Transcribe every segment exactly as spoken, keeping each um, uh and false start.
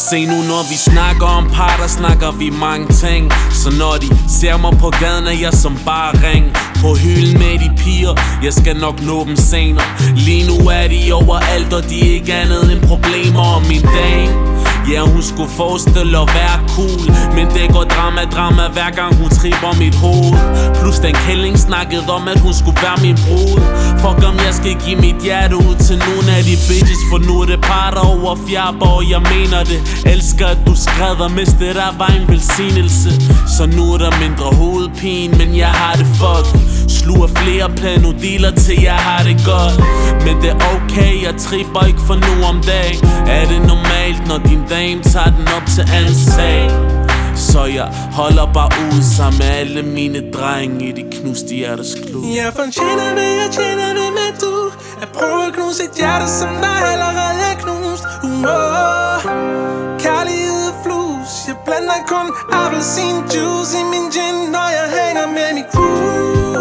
Se nu, når vi snakker om par, der snakker vi mange ting. Så når de ser mig på gaden, er jeg som bare ring på hylden med de piger, jeg skal nok nå dem senere. Lige nu er de overalt, og de er ikke andet end problemer. Og min dame, ja, hun skulle forestille at være cool, men det går drama, drama hver gang hun tripper mit hoved. Plus den kælling snakkede om, at hun skulle være min brud. Fuck om jeg skal give mit hjerte ud til nogle af de bitches, for nu er det par der over fjerber, og jeg mener det. Elsker at du skrædder, hvis det der var en velsignelse. Så nu er der mindre hovedpine, men jeg har det fuck. Sluger flere Panodiler til jeg har det godt. Men det er okay, jeg tripper ikke for nu om dagen. Er det normalt, når din dame tager den op til anden sag? Så jeg holder bare ud sammen med alle mine drenge i de knuste hjertes klub. Jeg fortjener det, jeg tjener det med du. At prøve at knuse et hjerte, som der allerede er knust. uh, Kærlighed og flus. Jeg blander kun appelsin juice i min gin, når jeg hænger med mit crew.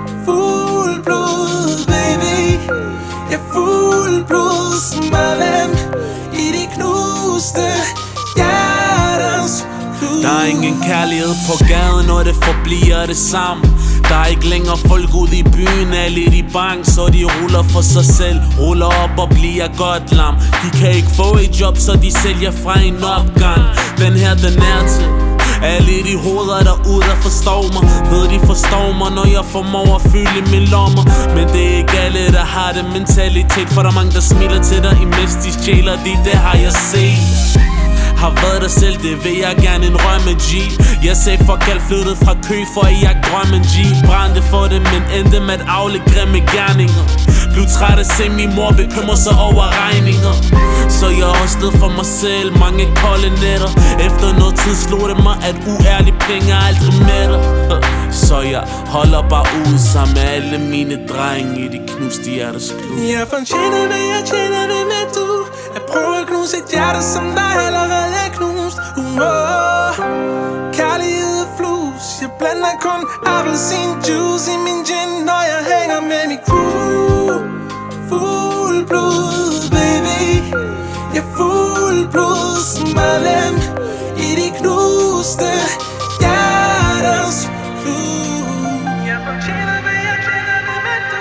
Fuld blod, baby. Jeg fuld blod, smadren i de knuste hjerters. Der er ingen kærlighed på gaden, og det forbliver det samme. Der er ikke længere folk ude i byen, er lidt i bank, så de ruller for sig selv. Ruller op og bliver godt lam. De kan ikke få et job, så de sælger fra en opgang. Den her, den er til alle de hoveder derude, der forstår mig. Ved de forstår mig, når jeg formår at fylde min lommer. Men det er ikke alle, der har det mentalitet, for der er mange, der smiler til dig, imens de stjæler de, det har jeg set. Har været der selv, det vil jeg gerne en røg med G. Jeg sagde fuck alt, flyttet fra kø for at jeg drømme G. Brændte for det, men endte med at afle grimme gerninger. Blev træt at se min mor bekymre sig over regninger. Så jeg har også ned for mig selv, mange kolde nætter. Efter noget tid slog det mig, at uærlige penge er aldrig mætter. Så jeg holder bare ud sammen med alle mine drenge i de knuste hjertes klub. Jeg fortjener det, jeg tjener det med du. At prøve at knuse et hjerte, som der allerede er knust. uh, Kærlighed og flus. Jeg blander kun appelsin juice i min gin, når jeg hænger med mit crew. Fuld blod, baby. Jeg fuld blod, smadren i de knuste hjerters klub. Jeg fortjener det, jeg tjener det med du.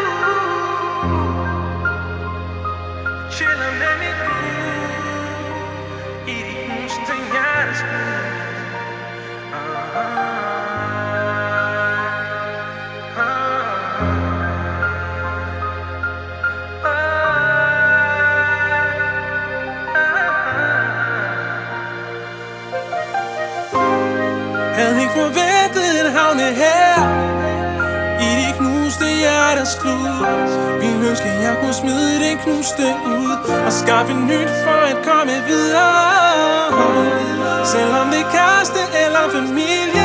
Chiller med mit crew i de knuste hjerters klub. Havde ikke forventet at havne her i de knuste hjerters klub. Ville ønske at jeg kunne smide den knuste ud og skaffe nyt for at komme videre. Selvom det er kæreste eller familie,